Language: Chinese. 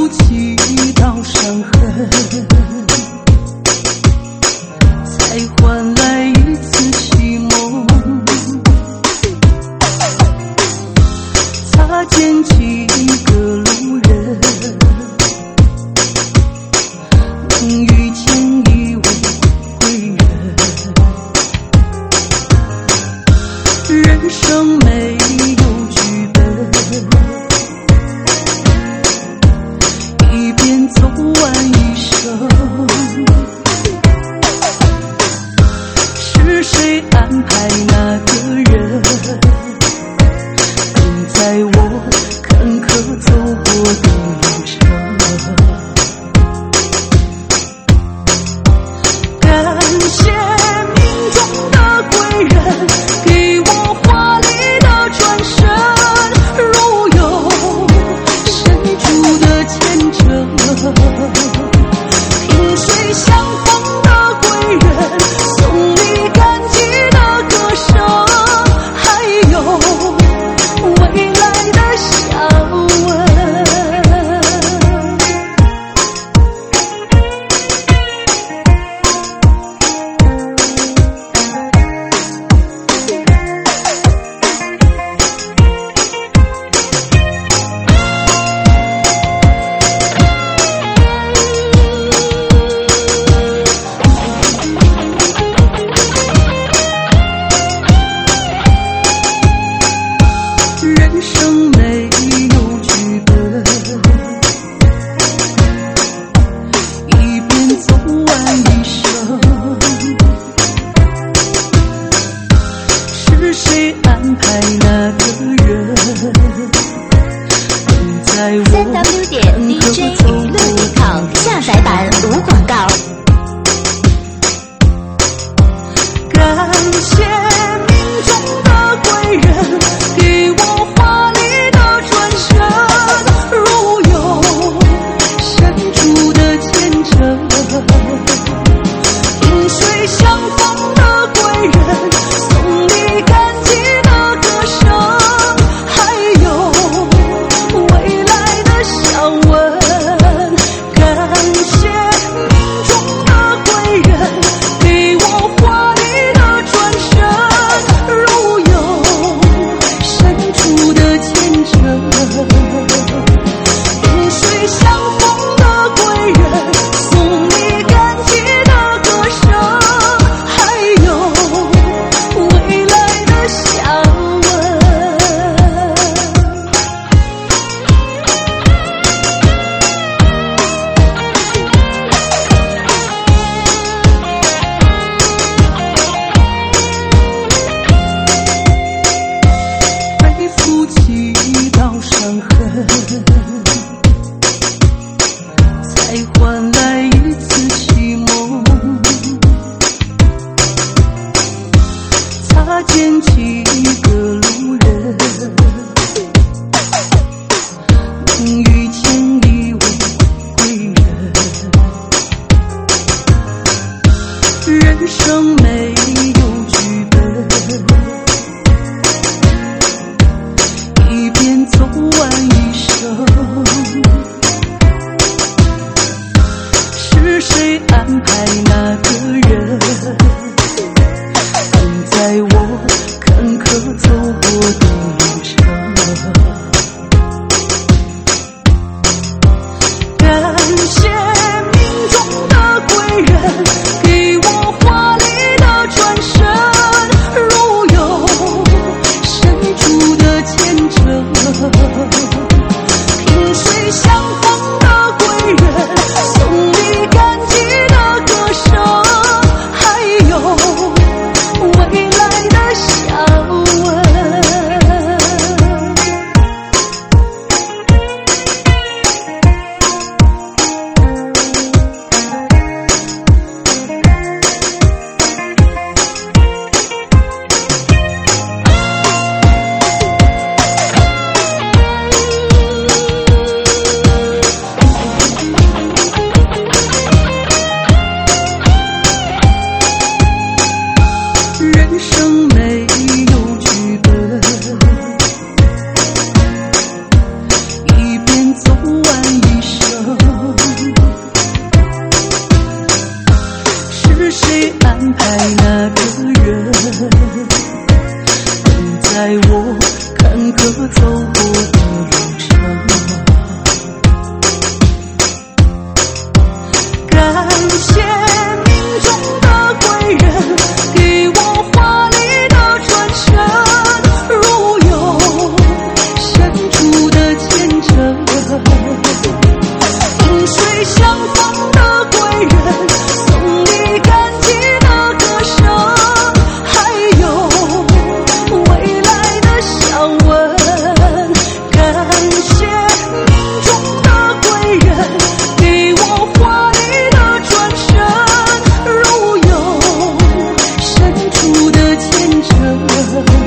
几道伤痕，才换来一次启蒙。擦肩几个路人，能遇见一位贵人。人生没有剧本，一边走完一生。是谁安排那个人，跟在我坎坷走过的路程？感谢命中的贵人，给我华丽的转身。如有深处的牵扯，萍水相逢的贵人，送你感激的歌声，还有未来的笑纹。人生没有剧本，一边走完一生。是谁安排那个人，跟在我坎坷走过？ 下载版无广告。 感谢命中的贵人，给我华丽的转身。如有深处的牵扯，萍水相逢的贵人，送你感激的歌声，还有未来的笑纹。感谢命中的贵人，给我华丽的转身。如有深处的牵扯，萍水相逢的贵人，送你感激的歌声，还有未来的笑纹。背负几道伤痕，才换来一次启蒙。擦肩几个路人，能遇见一位贵人。人生没有剧本，一边走完一生。 人。